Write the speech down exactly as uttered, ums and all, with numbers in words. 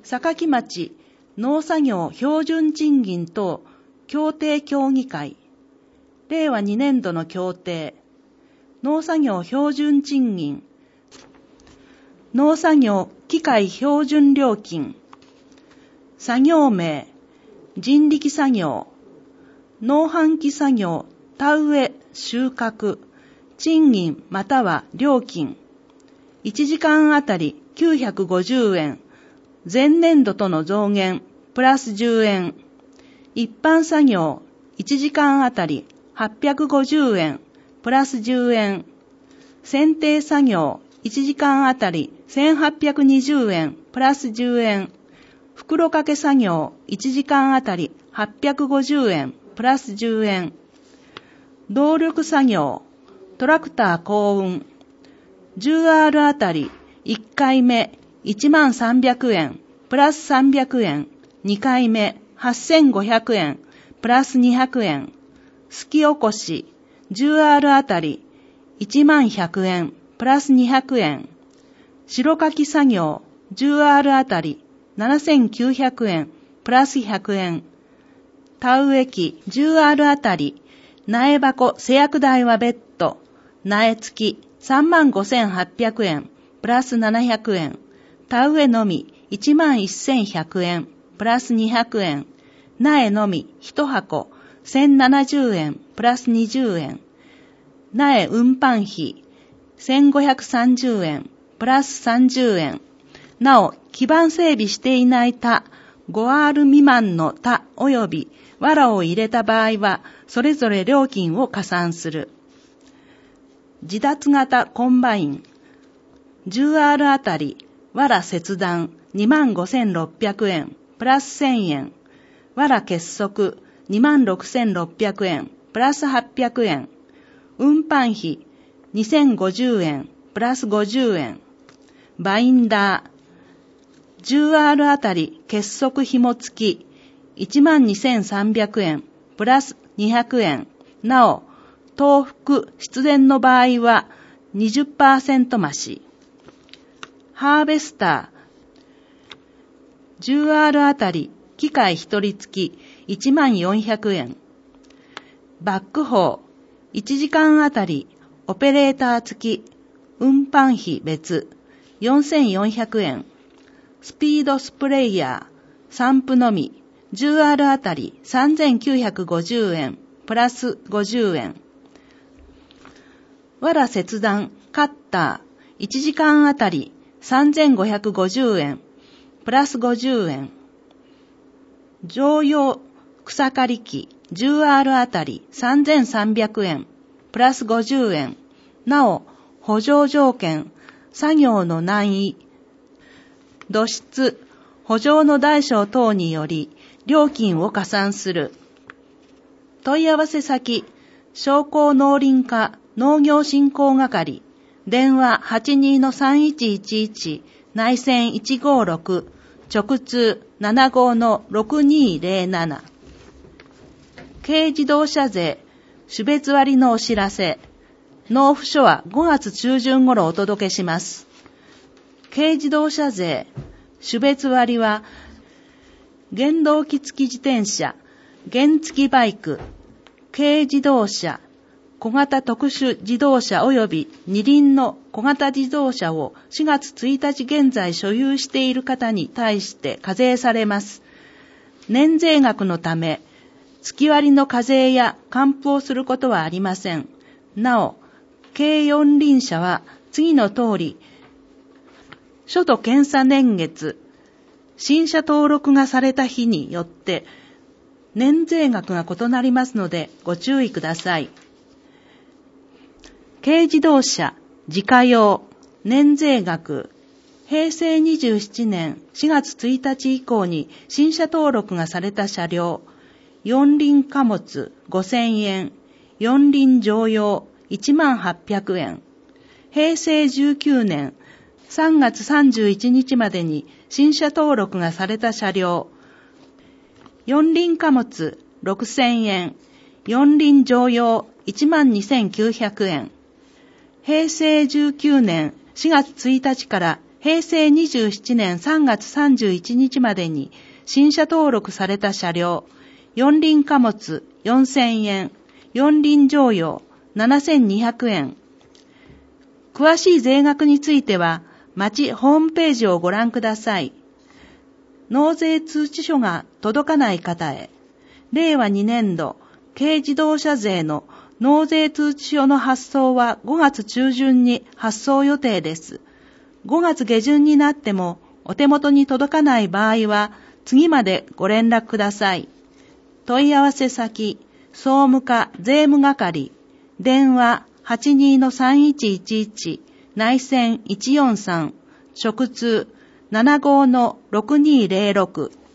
坂町農作業標準賃金等協定協議会、れいわにねんどの協定、農作業標準賃金、農作業機械標準料金、作業名、人力作業、農繁期作業、田植え、収穫、賃金または料金、いちじかんあたりきゅうひゃくごじゅうえん、前年度との増減、プラスじゅうえん、一般作業、いちじかんあたりはっぴゃくごじゅうえん、プラスじゅうえん、剪定作業、いちじかんあたりせんはっぴゃくにじゅうえん、プラスじゅうえん、袋掛け作業、いちじかんあたりはっぴゃくごじゅうえん、プラスじゅうえん、動力作業、トラクター幸運、じゅうアール あたりいっかいめいちまんさんびゃくえん、プラスさんびゃくえん、にかいめはっせんごひゃくえん、プラスにひゃくえん、すき起こし、じゅうアール あたりいちまんひゃくえん、プラスにひゃくえん、白かき作業、じゅうアール あたりななせんきゅうひゃくえん、プラスひゃくえん、田植え機 じゅうアール あたり、苗箱製薬代は別途、苗付きさんまんごせんはっぴゃくえん、プラスななひゃくえん、田植えのみいちまんせんひゃくえん、プラスにひゃくえん、苗のみいちはこせんななじゅうえん、プラスにじゅうえん、苗運搬費せんごひゃくさんじゅうえん、プラスさんじゅうえん、なお、基盤整備していない田、ごアール 未満の田及び藁を入れた場合は、それぞれ料金を加算する。自脱型コンバイン、じゅうアール あたり、藁切断にまんごせんろっぴゃくえん、プラスせんえん、藁結束にまんろくせんろっぴゃくえん、プラスはっぴゃくえん、運搬費にせんごじゅうえん、プラスごじゅうえん、バインダー、じゅうアール あたり結束紐付きいちまんにせんさんびゃくえん、プラスにひゃくえん、なお、東福出電の場合は にじゅっパーセント 増し。ハーベスター、じゅうアール あたり機械一人付きいちまんよんひゃくえん。バックホー、いちじかんあたりオペレーター付き、運搬費別よんせんよんひゃくえん。スピードスプレイヤー、散布のみ、じゅうアール あたりさんぜんきゅうひゃくごじゅうえん、プラスごじゅうえん。藁切断、カッター、いちじかんあたりさんぜんごひゃくごじゅうえん、プラスごじゅうえん。常用草刈り機、じゅうアール あたりさんぜんさんびゃくえん、プラスごじゅうえん。なお、補助条件、作業の難易、土質、補助の大小等により、料金を加算する。問い合わせ先、商工農林課農業振興係、電話 はちにーのさんいちいちいち、内線いちごろく、直通 ななごのろくにーぜろなな。軽自動車税、種別割のお知らせ。納付書はごがつ中旬頃お届けします。軽自動車税、種別割は、原動機付き自転車、原付バイク、軽自動車、小型特殊自動車及び二輪の小型自動車をしがつついたち現在所有している方に対して課税されます。年税額のため、月割の課税や還付をすることはありません。なお、軽四輪車は次の通り、初度検査年月、新車登録がされた日によって年税額が異なりますのでご注意ください。軽自動車、自家用、年税額、へいせいにじゅうななねんしがつついたち以降に新車登録がされた車両、四輪貨物ごせんえん、四輪乗用いちまんはっぴゃくえん、へいせいじゅうきゅうねんさんがつさんじゅういちにちまでに新車登録がされた車両、四輪貨物ろくせんえん、四輪乗用いちまんにせんきゅうひゃくえん、へいせいじゅうきゅうねんしがつついたちからへいせいにじゅうななねんさんがつさんじゅういちにちまでに新車登録された車両、四輪貨物よんせんえん、四輪乗用ななせんにひゃくえん。詳しい税額については、町ホームページをご覧ください。納税通知書が届かない方へ、れいわにねんど軽自動車税の納税通知書の発送はごがつちゅうじゅんに発送予定です。ごがつげじゅんになってもお手元に届かない場合は次までご連絡ください。問い合わせ先、総務課税務係、電話 はちにーのさんいちいちいち、内線いちよんさん、直通 ななごーのろくにーぜろろく。